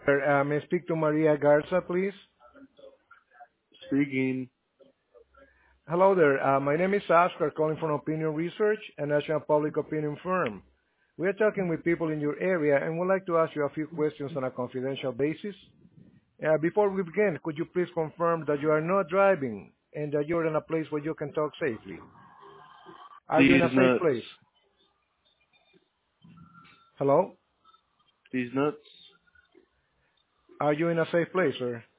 May I speak to Maria Garza, please? Speaking. Hello there. My name is Oscar, calling from Opinion Research, a national public opinion firm. We are talking with people in your area and would like to ask you a few questions on a confidential basis. Before we begin, could you please confirm that you are not driving and that you're in a place where you can talk safely? Are you in These a safe nuts. place? Hello? These nuts. Are you in a safe place, sir?